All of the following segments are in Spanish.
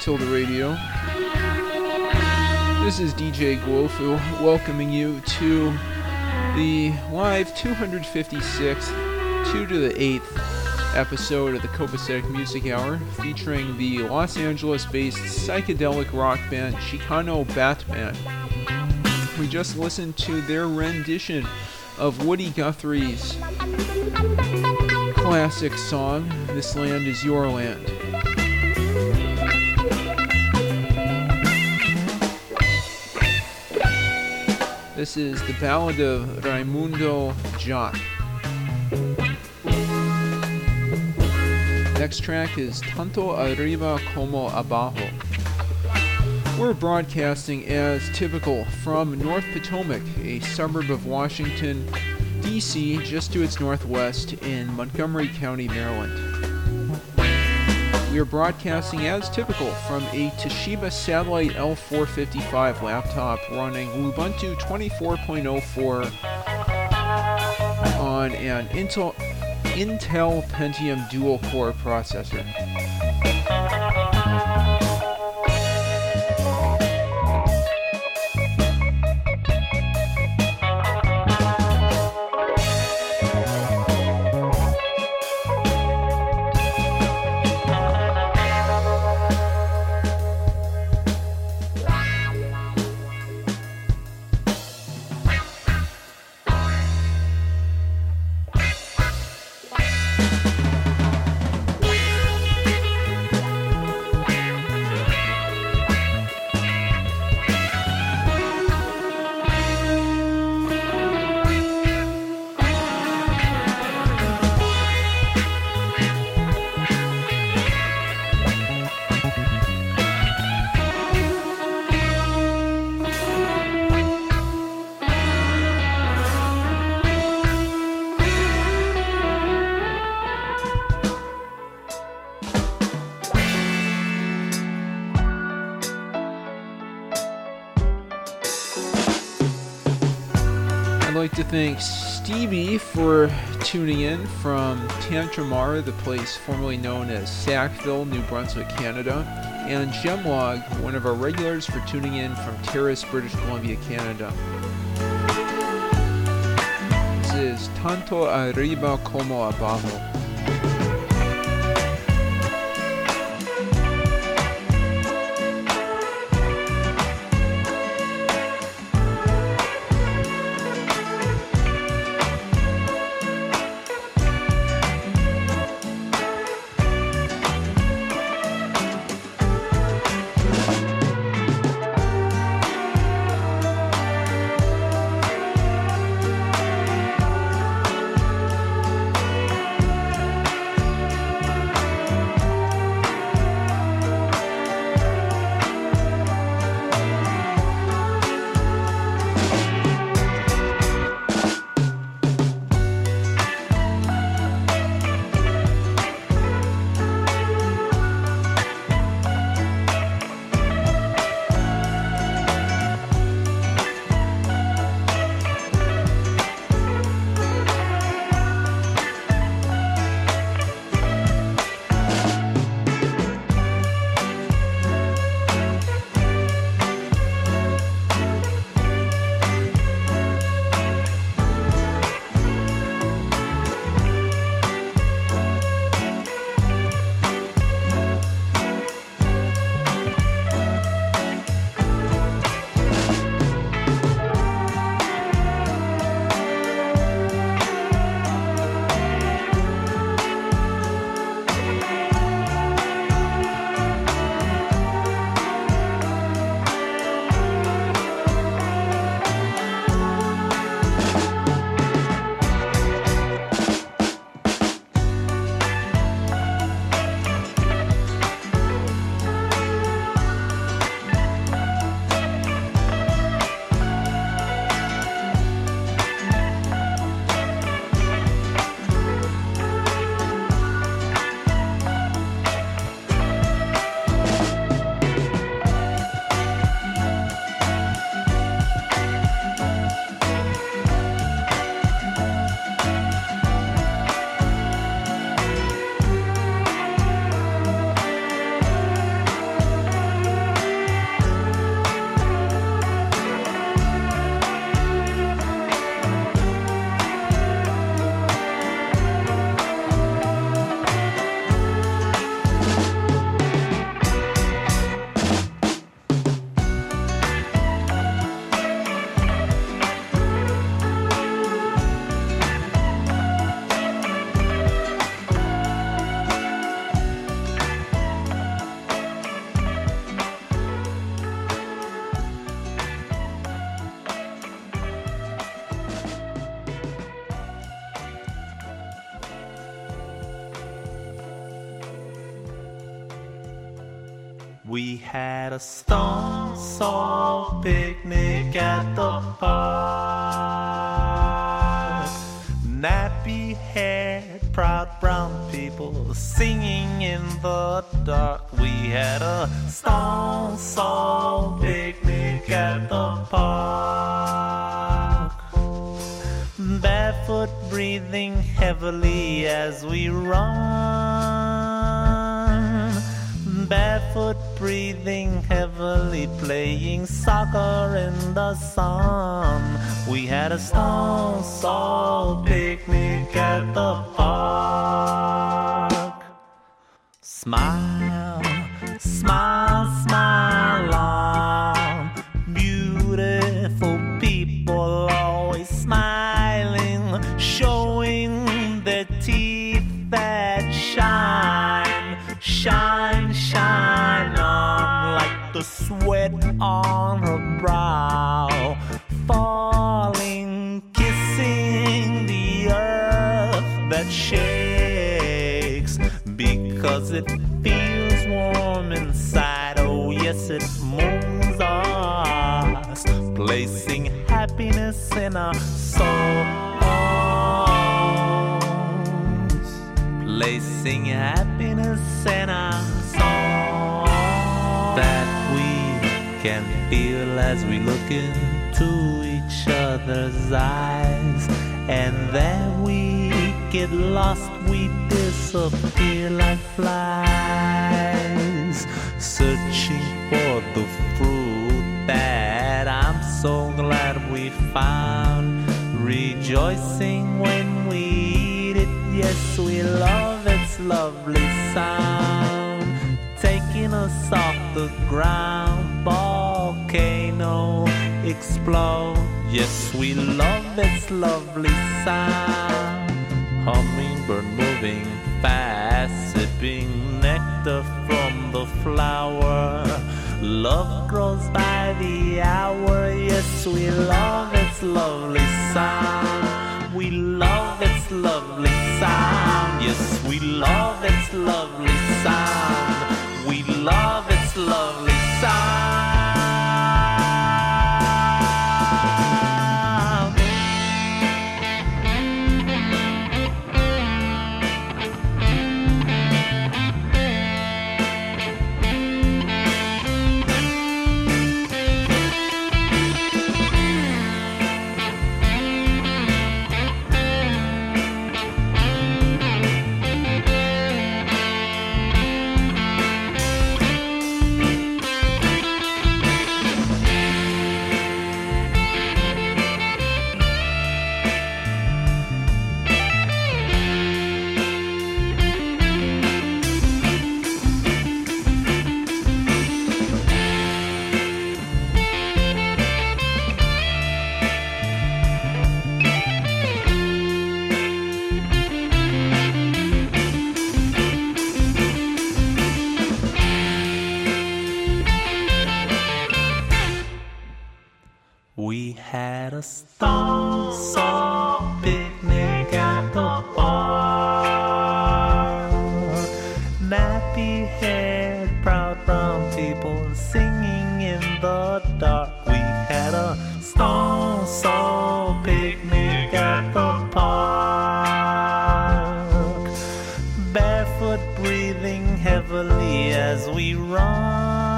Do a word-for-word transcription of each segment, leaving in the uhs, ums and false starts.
Tilda Radio. This is D J Guofu welcoming you to the live two hundred fifty-sixth, two to the eighth episode of the Copacetic Music Hour, featuring the Los Angeles-based psychedelic rock band Chicano Batman. We just listened to their rendition of Woody Guthrie's classic song, This Land Is Your Land. This is the ballad of Raimundo Jack. Next track is Tanto Arriba Como Abajo. We're broadcasting as typical from North Potomac, a suburb of Washington, D C, just to its northwest in Montgomery County, Maryland. We are broadcasting as typical from a Toshiba Satellite L four fifty-five laptop running Ubuntu twenty-four point oh four on an Intel, Intel Pentium dual-core processor. I'd like to thank Stevie for tuning in from Tantramar, the place formerly known as Sackville, New Brunswick, Canada, and Gemlog, one of our regulars, for tuning in from Terrace, British Columbia, Canada. This is Tanto Arriba Como Abajo. We had a stone salt picnic at the park. Nappy-haired, proud brown people singing in the dark. We had a stone salt picnic at the park. Barefoot, breathing heavily as we run. Barefoot, breathing heavily, playing soccer in the sun. We had a stone salt picnic at the park. Smile, smile, smile on. Beautiful people always smiling, showing their teeth that shine, shine, shine on like the sweat on her brow, falling, kissing the earth that shakes because it feels warm inside. Oh yes, it moves us, placing happiness in our souls, placing happiness in our souls, that we can feel as we look into each other's eyes, and then we get lost, we disappear like flies, searching for the fruit that I'm so glad we found, rejoicing when we eat it. Yes, we love its lovely sound, taking us off the ground. Volcano explode. Yes, we love its lovely sound. Hummingbird moving fast, sipping nectar from the flower. Love grows by the hour. Yes, we love its lovely sound. We love its lovely sound. Yes, we love its lovely sound. We love its lovely sound. We had a stone salt picnic at the park. Nappy-haired, proud brown people singing in the dark. We had a stone salt picnic at the park. Barefoot, breathing heavily as we run.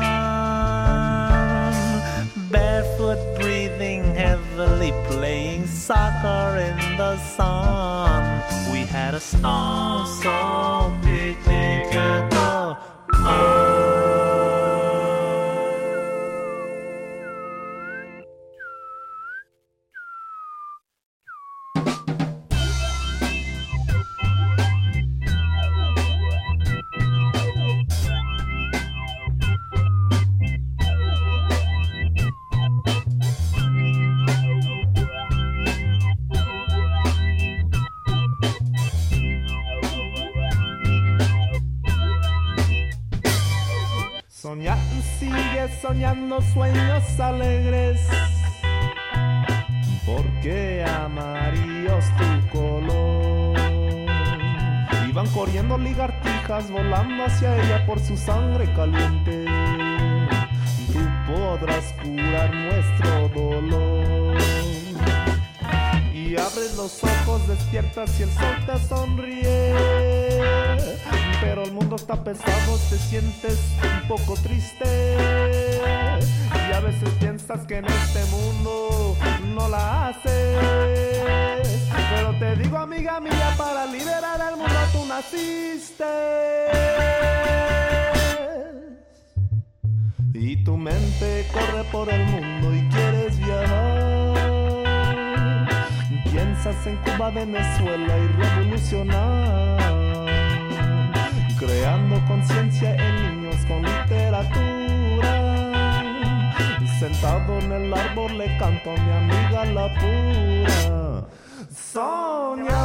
Barefoot, breathing heavily, playing soccer in the sun. We had a stone salt picnic at the park. Soñar, sigue soñando sueños alegres, porque amarillo es tu color. Iban corriendo ligartijas volando hacia ella por su sangre caliente. podrás curar nuestro dolor. Y abres los ojos, despiertas y el sol te sonríe. Pero el mundo está pesado, te sientes un poco triste. Y a veces piensas que en este mundo no la haces. Pero te digo, amiga mía, para liberar al mundo tú naciste. Y tu mente corre por el mundo y quieres viajar. Piensas en Cuba, Venezuela y revolucionar, creando conciencia en niños con literatura. Sentado en el árbol le canto a mi amiga la pura. Soñar,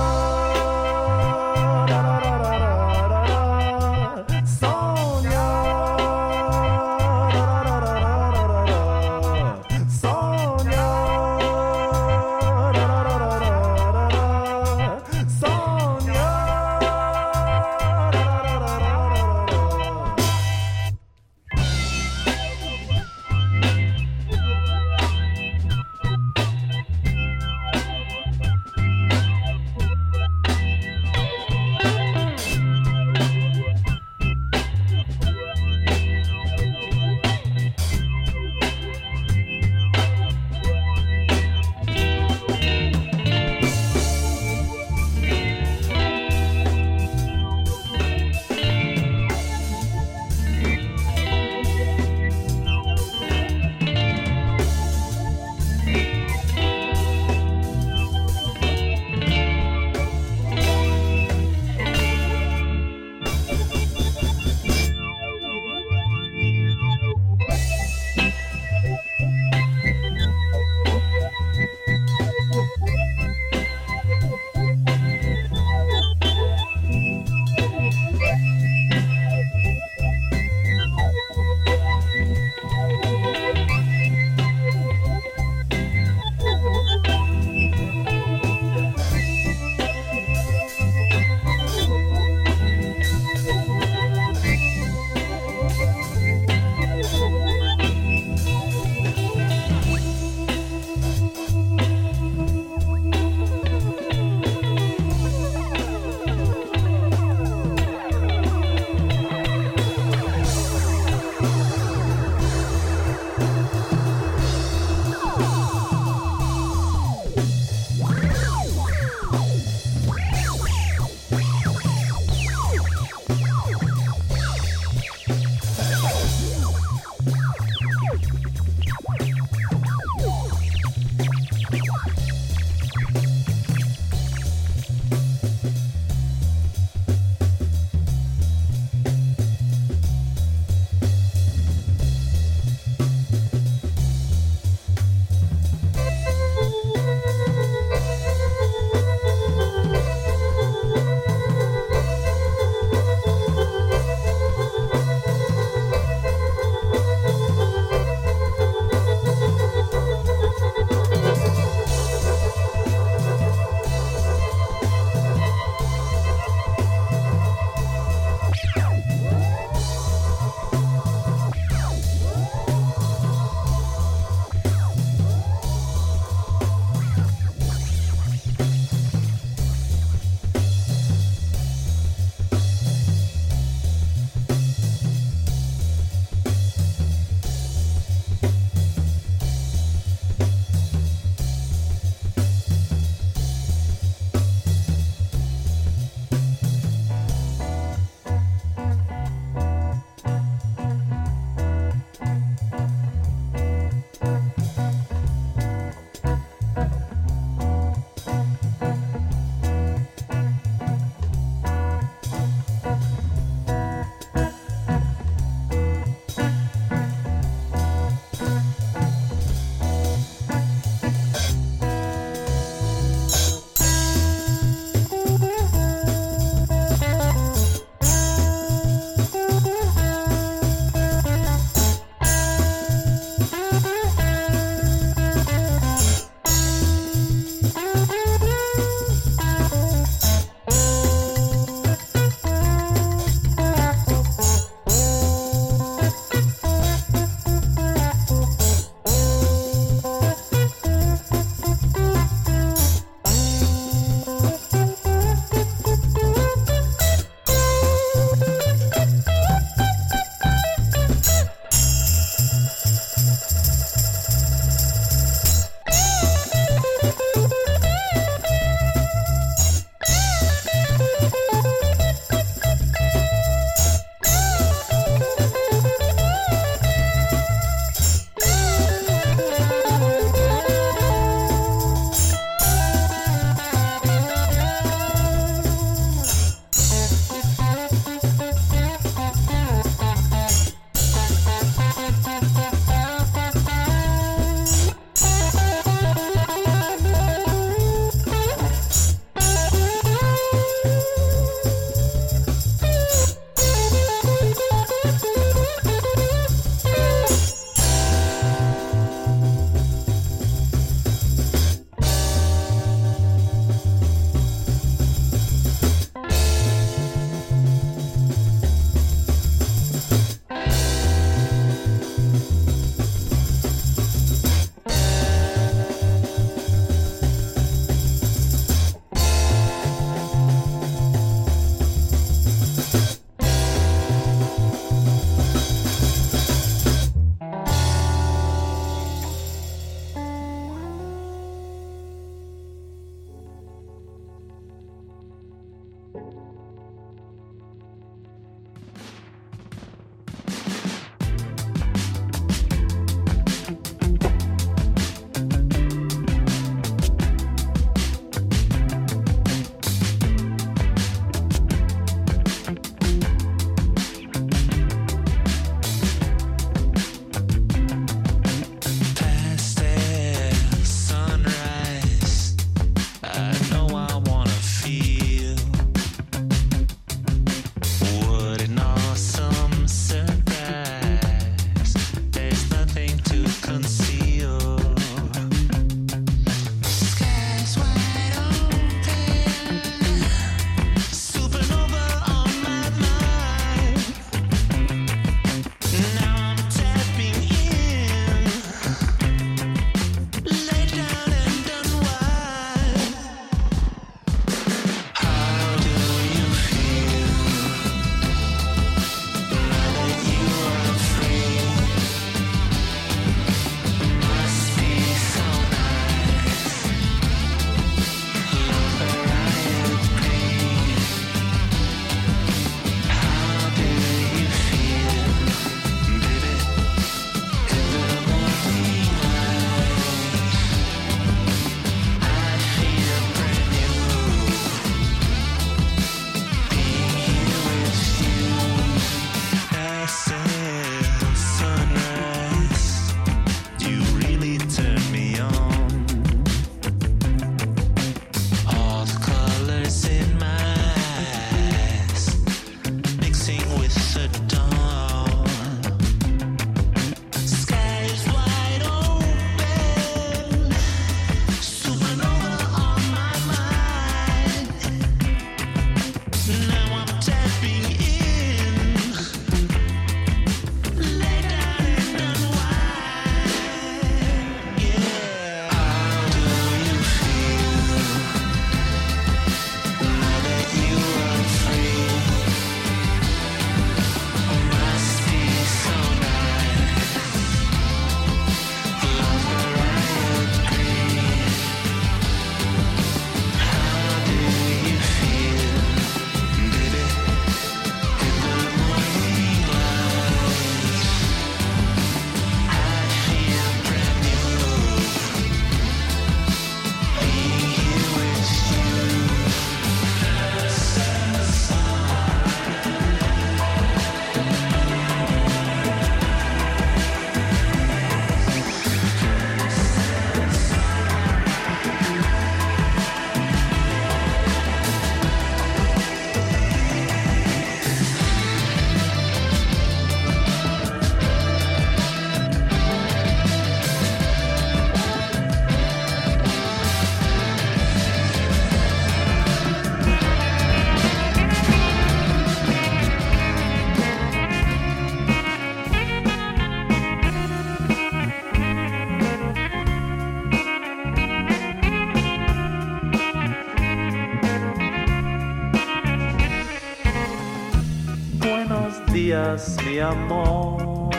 días, mi amor.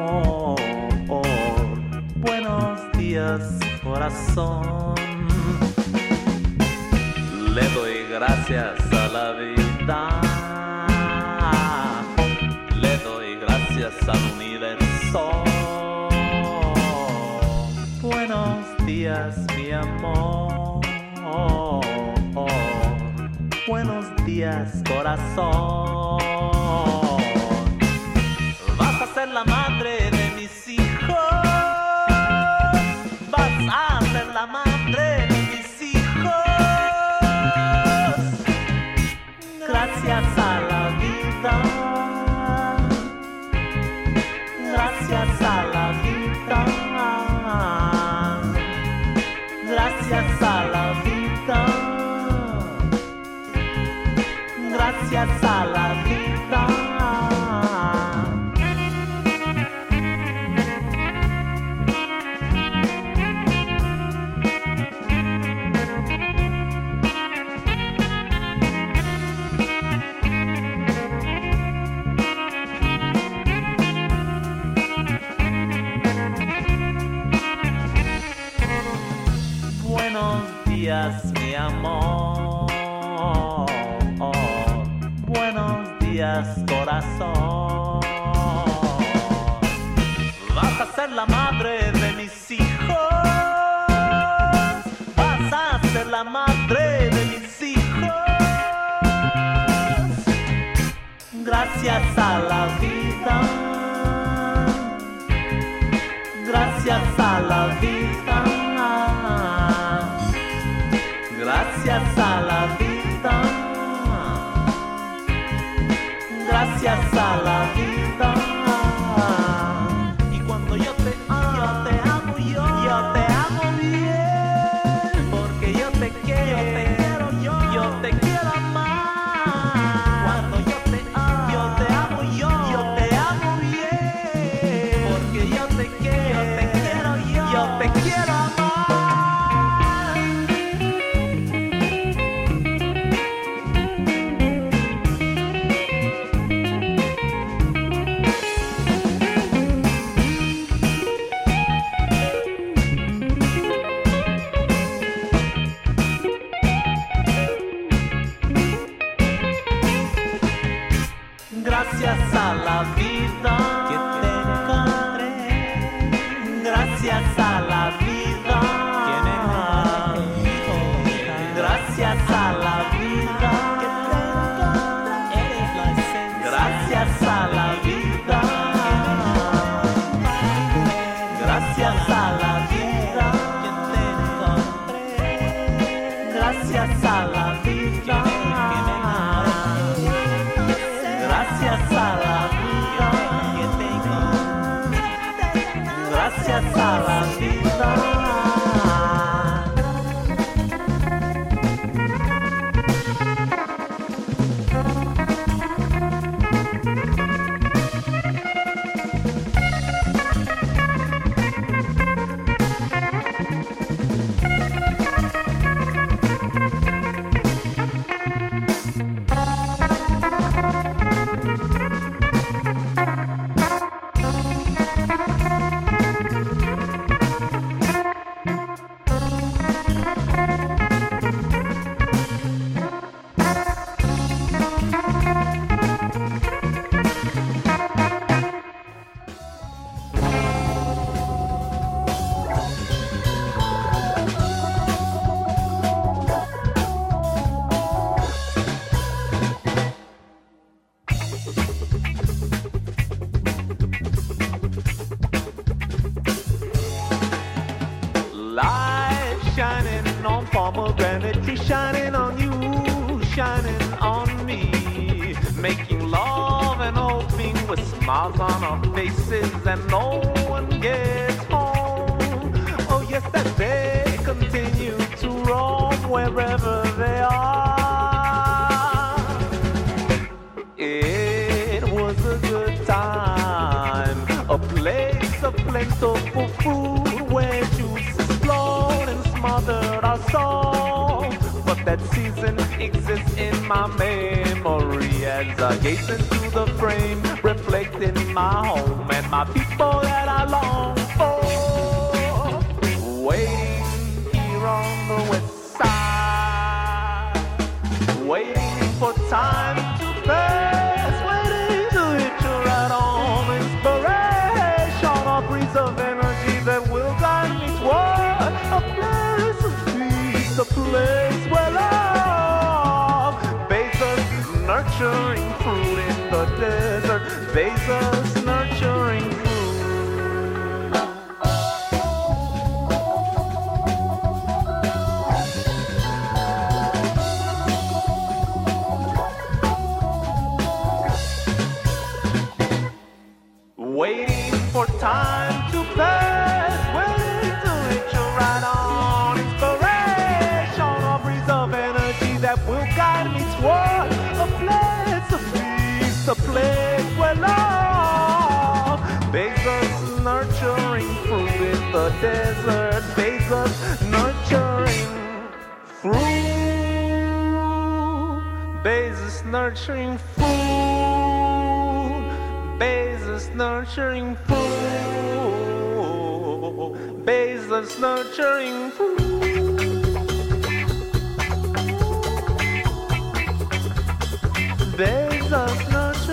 Buenos días, corazón. Le doy gracias a la vida. Le doy gracias al universo. Buenos días, mi amor. Buenos días, corazón. Vas a ser la madre de mis hijos. Vas a ser la madre de mis hijos. Gracias a la vida. Gracias a la vida. Gracias a la vida. Gracias a la vida. Buenos días, mi amor. gracias corazón. Vas a ser la madre de mis hijos, vas a ser la madre de mis hijos. Gracias a la vida, gracias a la vida, gracias a la vida, gracias a la vida. Y cuando yo te amo, yo te amo yo, yo te amo bien, porque yo te quiero, yo te quiero yo, yo te quiero amar. Cuando yo te amo, yo te amo yo, yo te amo bien, porque yo te quiero, yo te quiero yo, yo te quiero amar. Gracias a la vida que te encontré, gracias a la vida que me encontré, gracias a la vida que te encontré, eres la esencia. Gracias a la vida, gracias a la vida que te encontré, gracias a la vida. Gracias a la vida que tengo, gracias a la vida. Light shining on pomegranate tree, shining on you, shining on me, making love and hoping with smiles on our faces, and no one gets home. Oh yes, and they continue to roam wherever they are. It was a good time, a place of plentiful food where juices flowed and smothered our soul. But that season exists in my memory as I gaze into the frame, reflecting my home and my people that I long for. Waiting here on the west side, waiting for time to pass, waiting to hit you right on. Inspiration, a breeze of energy that will guide me toward a place of peace, a place where love bathes us, nurturing fruit in the desert, bathes us, nurturing fruit. Waiting for time to pass, waiting to hit you right on. Inspiration, a breeze of energy that will guide me toward a place of peace, a place where love bathes us, nurturing fruit in the desert, bathes us, nurturing fruit, bathes us, nurturing fruit. Bathes nurturing food, bathes us nurturing food. Bathes us nurturing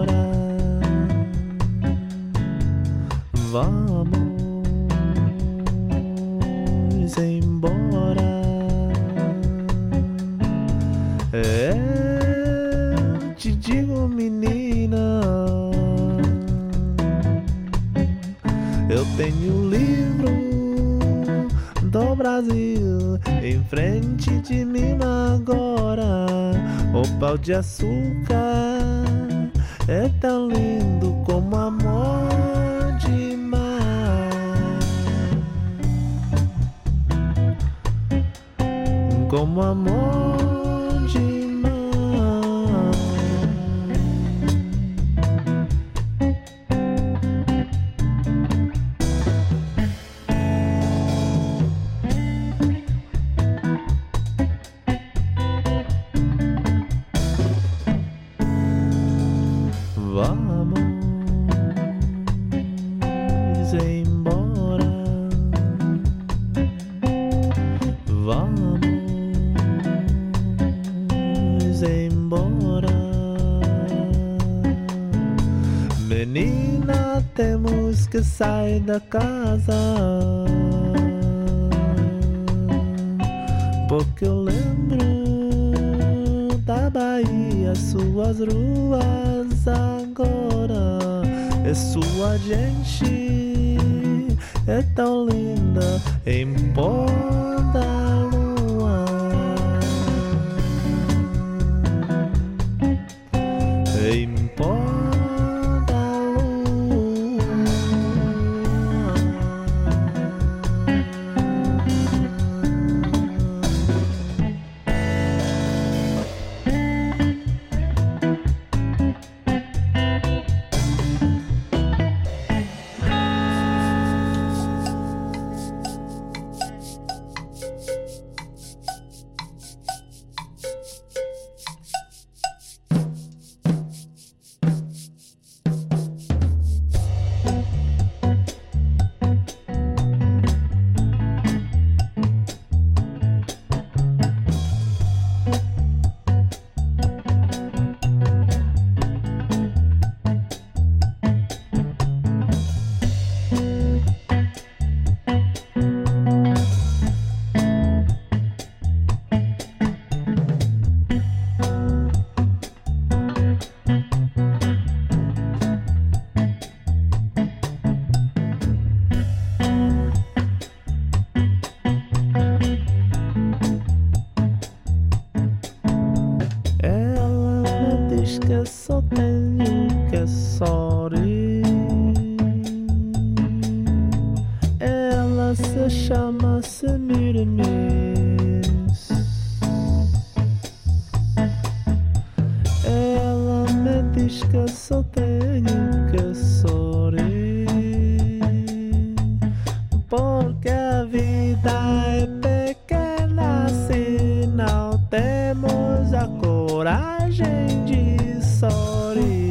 embora. Vamos embora. Eu te digo, menina, eu tenho um livro do Brasil em frente de mim agora. O pau de açúcar é tão lindo como amor de mar, como amor de mar. Vamos embora. Vamos embora. Menina, temos que sair da casa, porque eu lembro da Bahia, suas ruas agora. É sua gente, é tão linda em pó da lua, em pó da lua. Que só tenho que sorrir. Ela se chama Semiramis. Ela me diz que só tenho que sorrir, porque a vida é pequena se não temos a coragem de sorrir.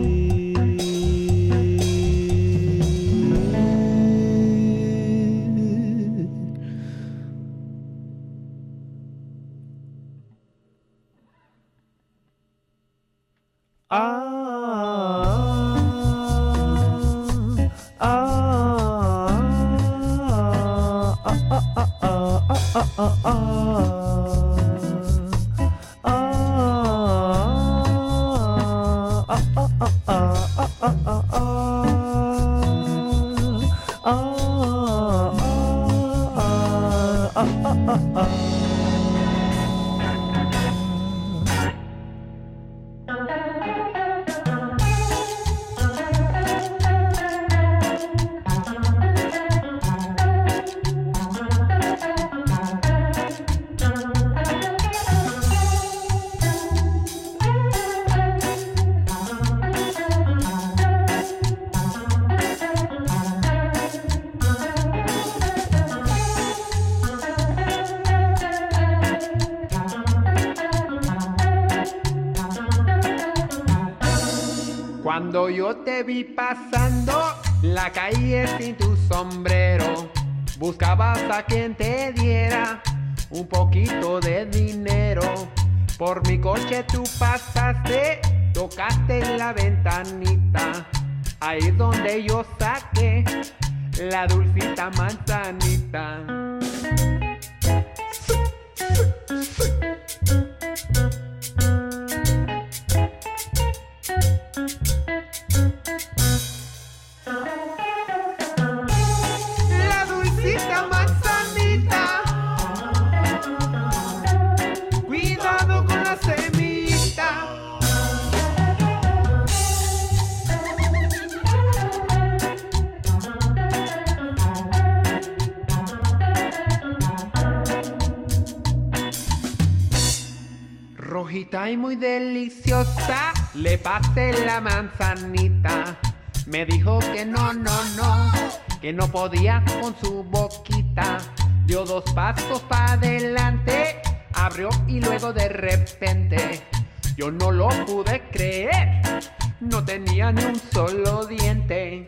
Cuando yo te vi pasando la calle sin tu sombrero, buscabas a quien te diera un poquito de dinero. Por mi coche tú pasaste tocaste la ventanita, ahí donde yo saqué la dulcita manzanita. La dulcita manzanita, cuidado con la semillita. Rojita y muy deliciosa, le pasé la manzanita. Me dijo que no, no, no, que no podía con su boquita. Dio dos pasos para adelante, abrió y luego de repente yo no lo pude creer, no tenía ni un solo diente.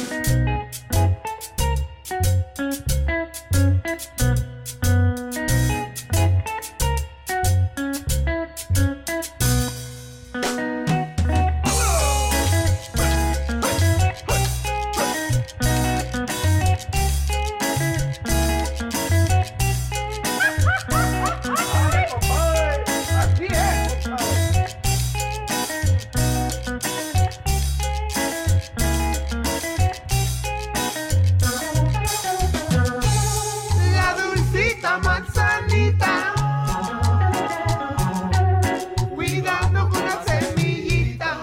Manzanita, cuidado con la semillita.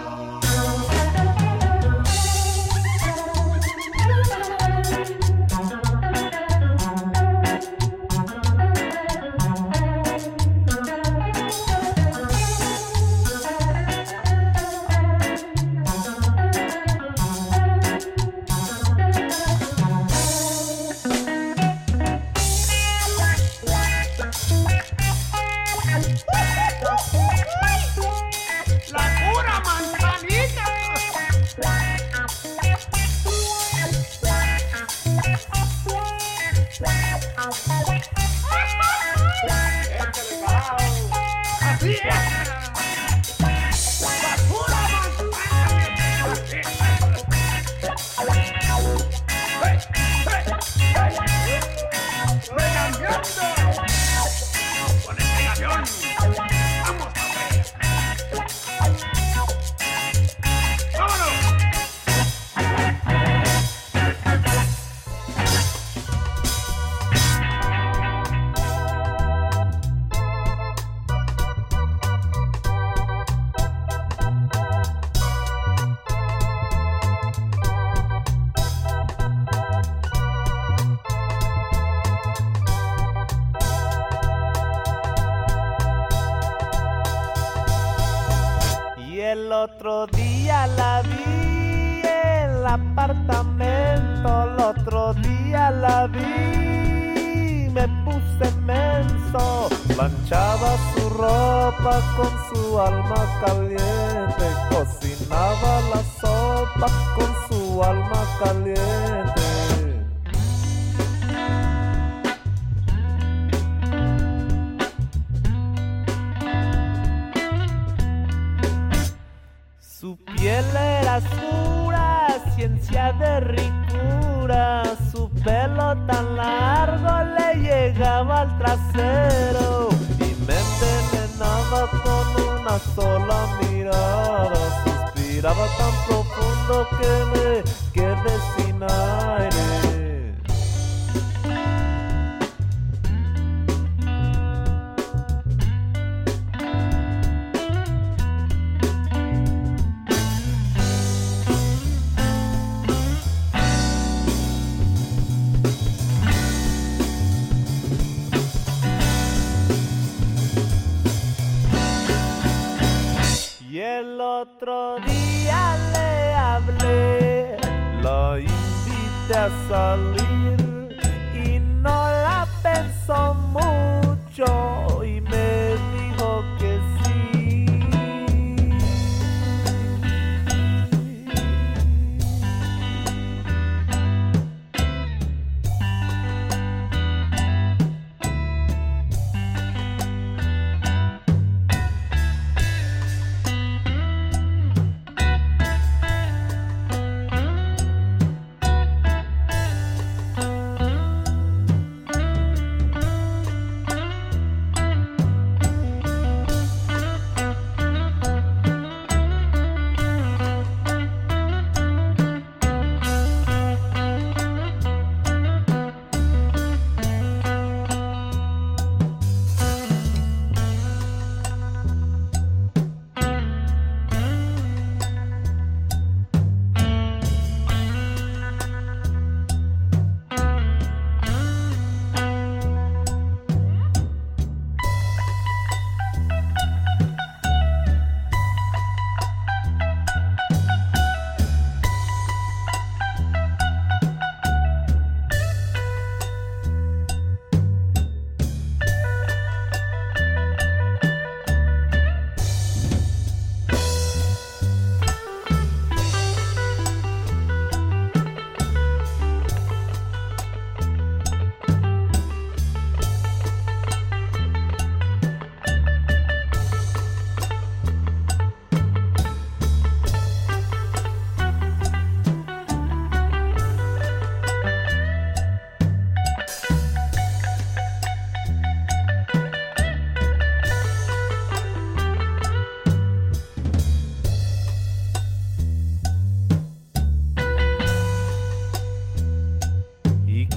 El otro día la vi en el apartamento, el otro día la vi, me puse menso, planchaba su ropa con su alma caliente, cocinaba la sopa con su alma caliente. Su piel era oscura, ciencia de ricura, su pelo tan largo le llegaba al trasero y me envenenaba con una sola mirada, suspiraba tan profundo que me quedé sin aire. El otro día le hablé, la invité a salir y no la pensó mucho y me dijo que sí.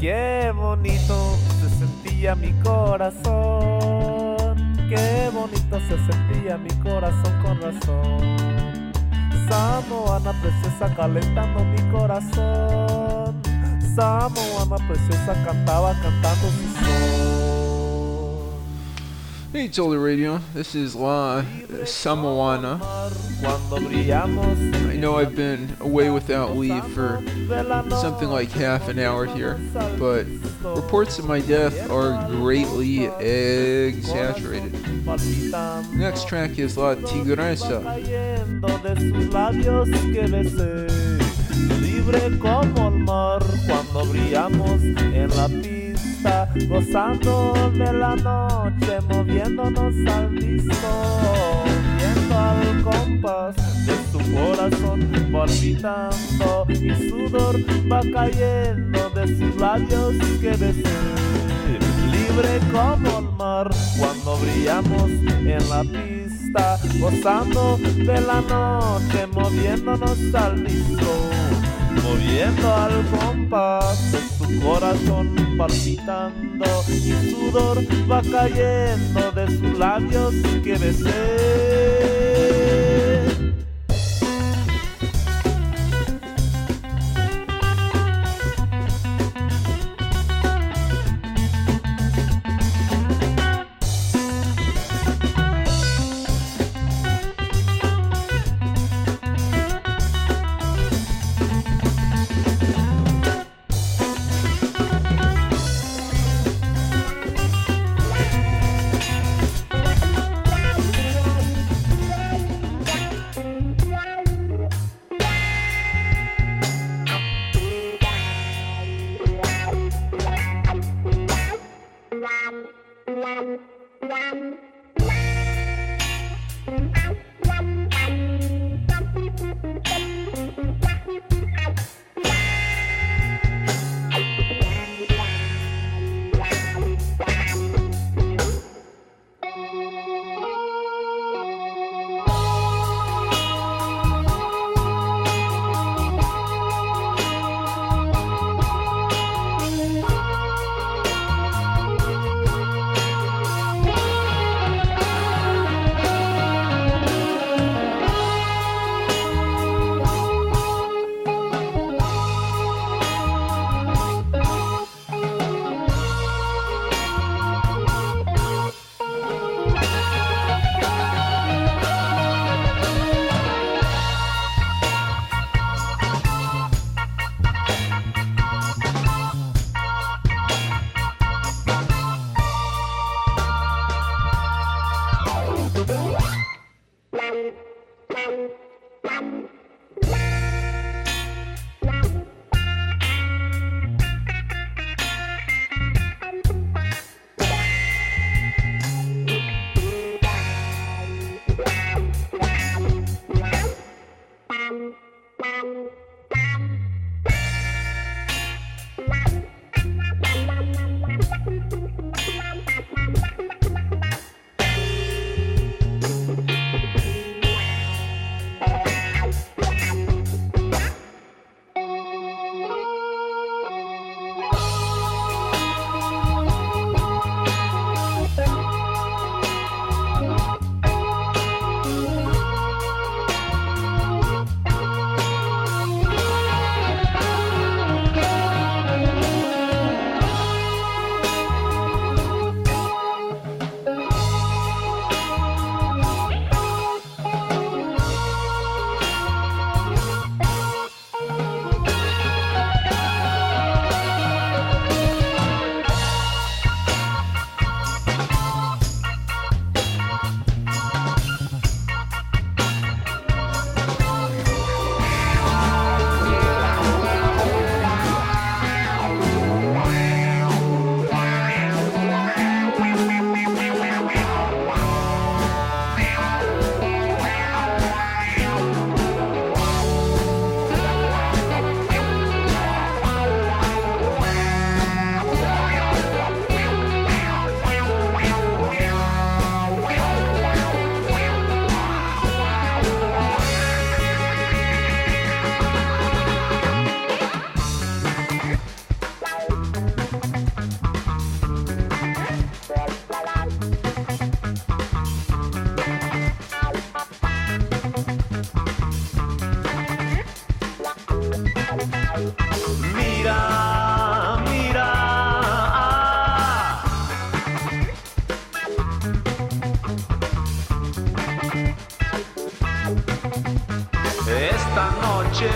Qué bonito se sentía mi corazón, qué bonito se sentía mi corazón con razón. Samoana preciosa calentando mi corazón, Samoana preciosa cantaba cantando su son. Hey, Toller Radio, this is La Samoana. Cuando brillamos, I know I've been away without leave for something like half an hour here, but reports of my death are greatly exaggerated. Next track is La Tigresa. cayendo de sus labios que besé, libre como el mar cuando brillamos en la pista, gozando de la noche, moviéndonos al disco, viendo al compás de su corazón palpitando, y sudor va cayendo de sus labios que besé, libre como el mar cuando brillamos en la pista, gozando de la noche, moviéndonos al disco, moviendo al compás de su corazón palpitando, y sudor va cayendo de sus labios que besé.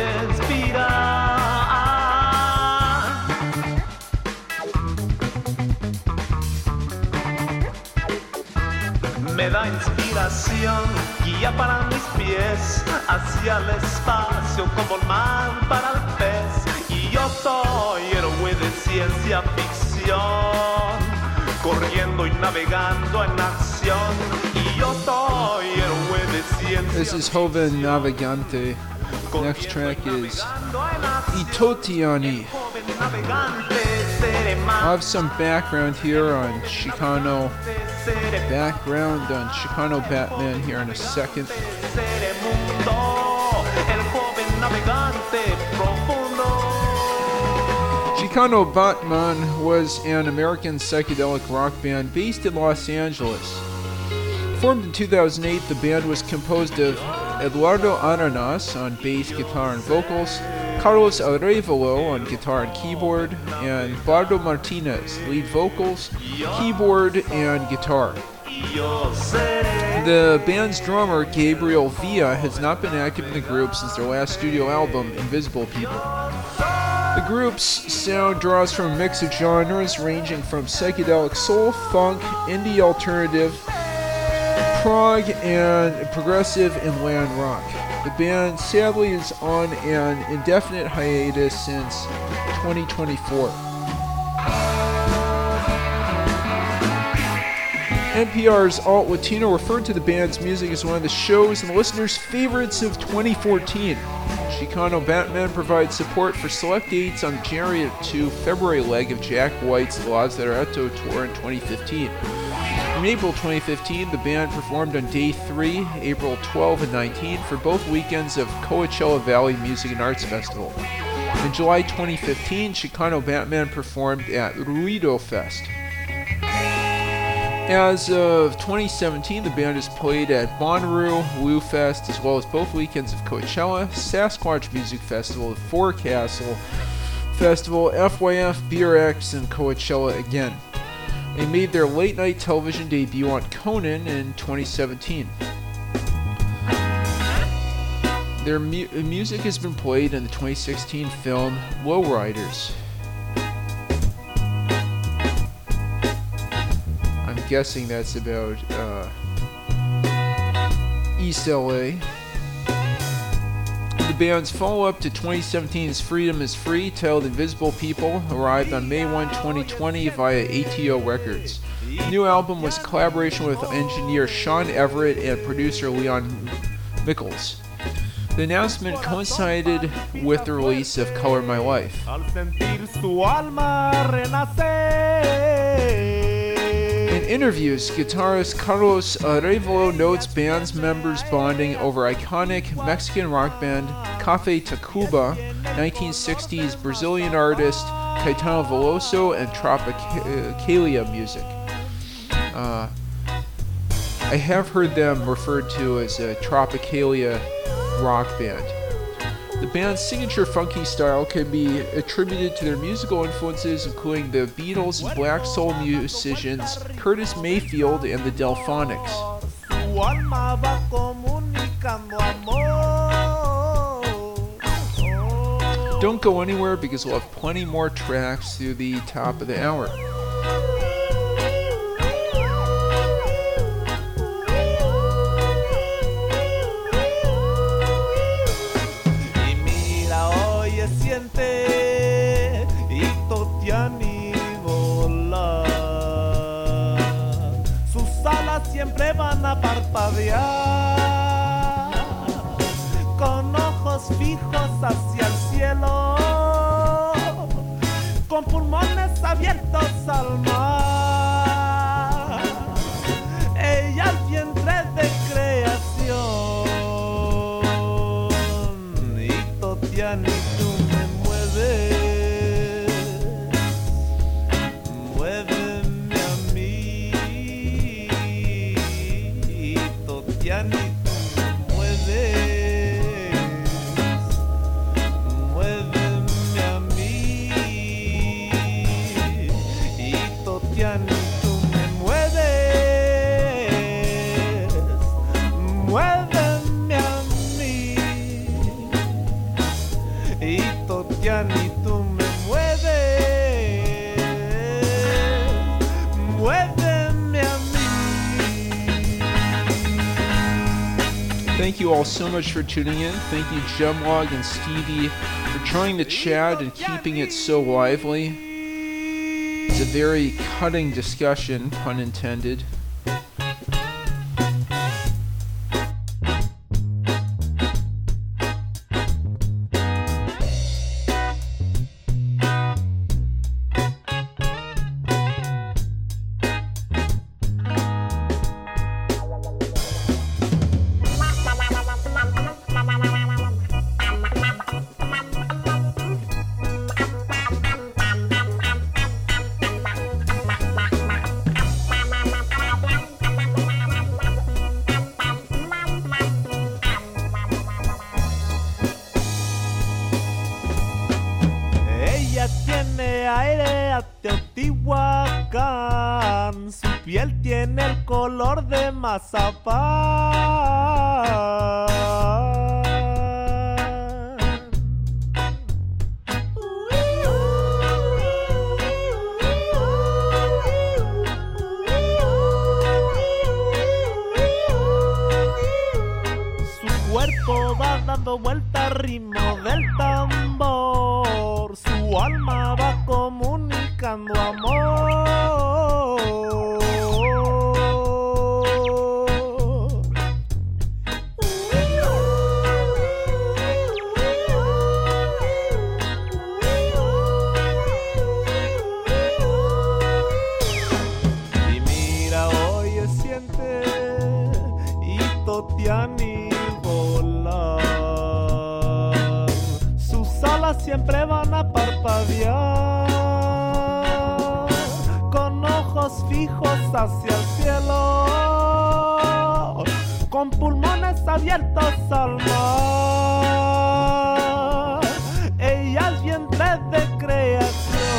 inspirar. Me da inspiración, guía para mis pies, hacia el espacio como el mar para el pez. Y yo soy héroe de ciencia ficción, corriendo y navegando en acción. Y yo soy héroe de ciencia This is Joven Navegante. Next track is Itotiani. I'll have some background here on Chicano, background on Chicano Batman here in a second. Chicano Batman was an American psychedelic rock band based in Los Angeles. Formed in two thousand eight, the band was composed of Eduardo Aranas on bass, guitar, and vocals, Carlos Arevalo on guitar and keyboard, and Bardo Martinez, lead vocals, keyboard, and guitar. The band's drummer, Gabriel Villa, has not been active in the group since their last studio album, Invisible People. The group's sound draws from a mix of genres ranging from psychedelic soul, funk, indie alternative, prog, and progressive and land rock. The band sadly is on an indefinite hiatus since twenty twenty-four. N P R's Alt Latino referred to the band's music as one of the show's and the listeners' favorites of twenty fourteen. Chicano Batman provides support for select dates on the January to February leg of Jack White's Lazaretto tour in twenty fifteen. In April twenty fifteen, the band performed on day three, April twelfth and nineteenth, for both weekends of Coachella Valley Music and Arts Festival. In July twenty fifteen, Chicano Batman performed at Ruido Fest. As of twenty seventeen, the band has played at Bonnaroo, Woo Fest, as well as both weekends of Coachella, Sasquatch Music Festival, the Forecastle Festival, F Y F, B R X, and Coachella again. They made their late-night television debut on Conan in twenty seventeen. Their mu- music has been played in the twenty sixteen film Lowriders. I'm guessing that's about uh, East L A. The band's follow-up to twenty seventeen's Freedom is Free, titled Invisible People, arrived on May first, twenty twenty via A T O Records. The new album was a collaboration with engineer Sean Everett and producer Leon Mickles. The announcement coincided with the release of Color My Life. In interviews, guitarist Carlos Arevalo notes band's members bonding over iconic Mexican rock band Café Tacuba, nineteen sixties Brazilian artist Caetano Veloso, and Tropicalia music. Uh, I have heard them referred to as a Tropicalia rock band. The band's signature funky style can be attributed to their musical influences, including the Beatles and black soul musicians Curtis Mayfield and the Delphonics. Don't go anywhere because we'll have plenty more tracks through the top of the hour. Siempre van a parpadear con ojos fijos hacia el cielo, con pulmones abiertos al mar. Ella es vientre de creación y Totiani tú me mueves, muéveme a mí. Ya ni tú me mueves, muéveme a mí. Y Totiani tú me mueves, muéveme a mí. y Totiani, tú me mueves, muéveme a mí. Thank you all so much for tuning in. Thank you, Gemlog and Stevie, for trying to chat and keeping it so lively. It's a very cutting discussion, pun intended. Tiene aire a Teotihuacán, su piel tiene el color de mazapán. Su cuerpo va dando vuelta al ritmo del tambor, su alma va comunicando amor. Y mira, oye, siente, y Totiani volar, sus alas siempre van a parpadear, con ojos fijos hacia el cielo, con pulmones abiertos al mar. Ella es vientre de creación.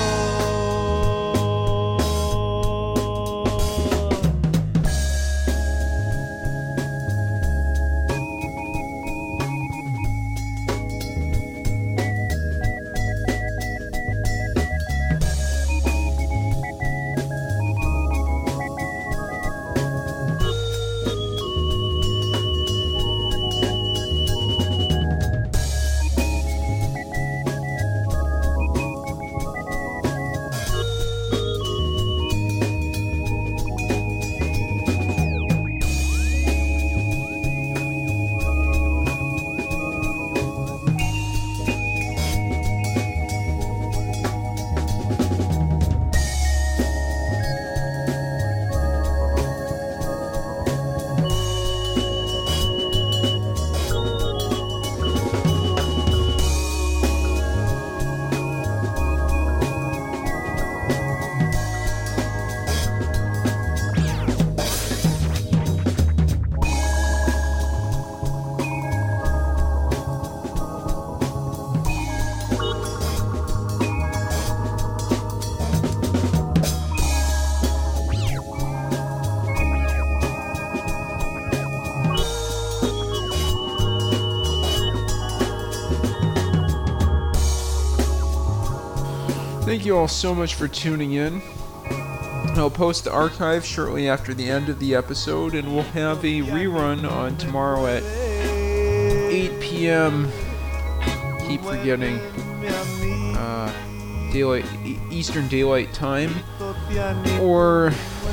Thank you all so much for tuning in. I'll post the archive shortly after the end of the episode, and we'll have a rerun on tomorrow at eight p.m. Keep forgetting uh, daylight Eastern Daylight Time, or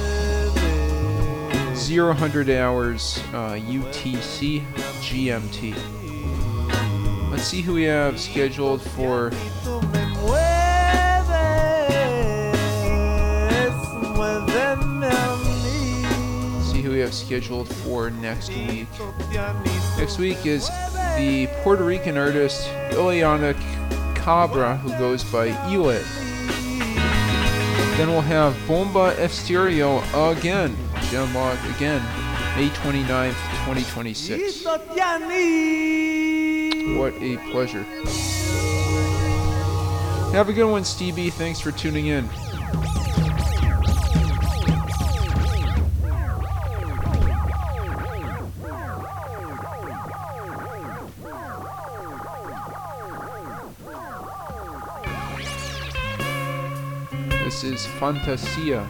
zero hundred hours uh, U T C G M T. Let's see who we have scheduled for. See who we have scheduled for next week. Next week is the Puerto Rican artist Ileana Cabra, who goes by Elit. Then we'll have Bomba Estéreo again, Gemlog again, May twenty-ninth, twenty twenty-six. What a pleasure. Have a good one, Stevie. Thanks for tuning in. This is Fantasia.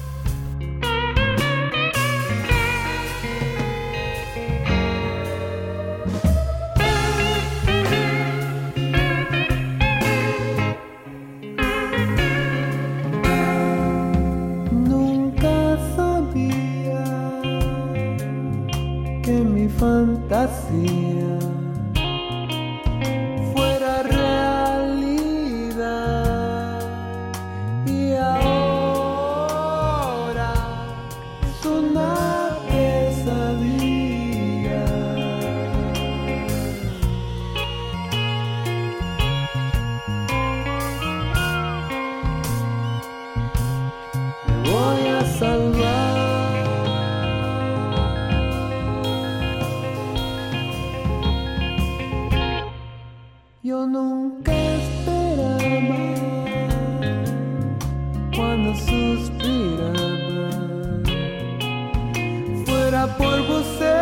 Nunca sabía que mi fantasía fuera realidad y ahora es una pesadilla. Me voy a salvar. Yo nunca esperaba cuando suspiraba fuera por você.